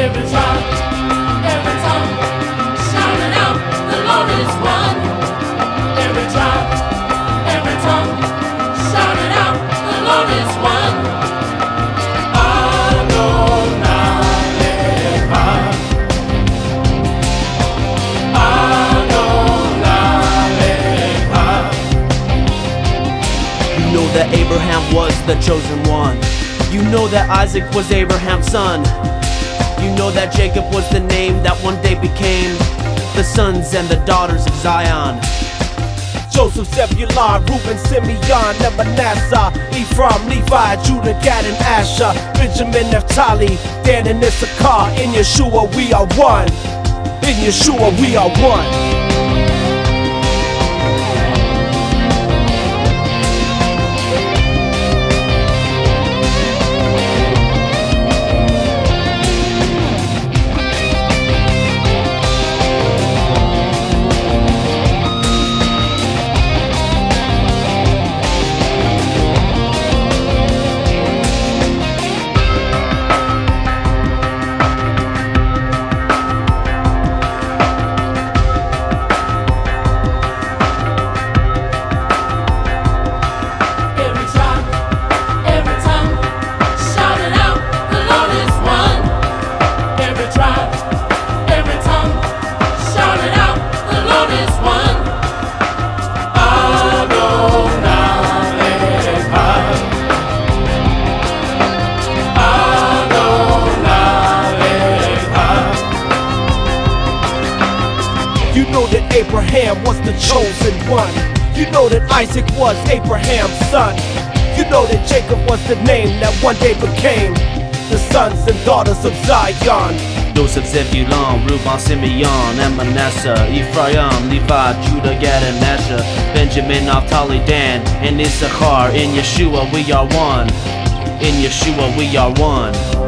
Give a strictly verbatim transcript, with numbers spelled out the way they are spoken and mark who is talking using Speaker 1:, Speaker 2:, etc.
Speaker 1: Every tribe, every tongue, shouting out, the Lord is one. Every tribe, every tongue, shouting out, the Lord is one. Adonai Echad. Adonai Echad.
Speaker 2: You know that Abraham was the chosen one. You know that Isaac was Abraham's son. You know that Jacob was the name that one day became the sons and the daughters of Zion.
Speaker 3: Joseph, Zebulon, Reuben, Simeon, and Manasseh, Ephraim, Levi, Judah, Gad, and Asher, Benjamin, Naphtali, Dan, and Issachar. In Yeshua we are one. In Yeshua we are one.
Speaker 1: Every tribe, every tongue, shouting out, the Lord is one. Every tribe, every tongue, shouting out, the Lord is one. Adonai Echad. Adonai Echad.
Speaker 3: You know that Abraham was the chosen one. You know that Isaac was Abraham's son. You know that Jacob was the name that one day became the sons and daughters of Zion.
Speaker 2: Joseph, Zebulon, Reuben, Simeon, and Manasseh, Ephraim, Levi, Judah, Gad, and Asher, Benjamin, Naphtali, Dan, and Issachar. In Yeshua we are one. In Yeshua we are one.